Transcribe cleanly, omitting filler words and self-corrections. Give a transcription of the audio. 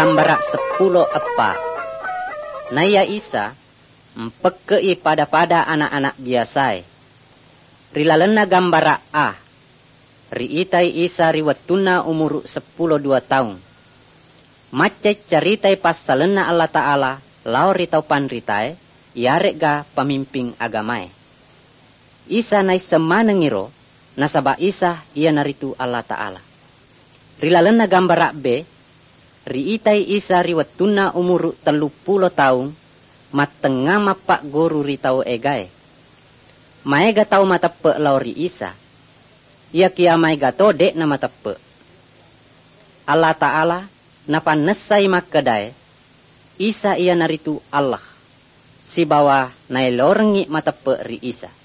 gambara 10 epa. Naya Isa empekei pada anak-anak biasai. Rilalena gambara A. Riitai Isa riwatuna umur 12 tahun. Macet caritai pasalena Allah Ta'ala, lau ritau panritai, iarek ga pemimpin agamai. Isa nai semanengiro, nasaba Isa ia naritu Allah Ta'ala. Rilalena gambara B. Riitai Isa riwatuna umur 30 tahun, matengah mapak guru ritau egai. Maega tau matape lauri Isa. Ia kia maega to dek na matape. Allah Ta'ala napanesai makadai. Isa ia naritu Allah. Si bawa nai lorengi matape ri Isa.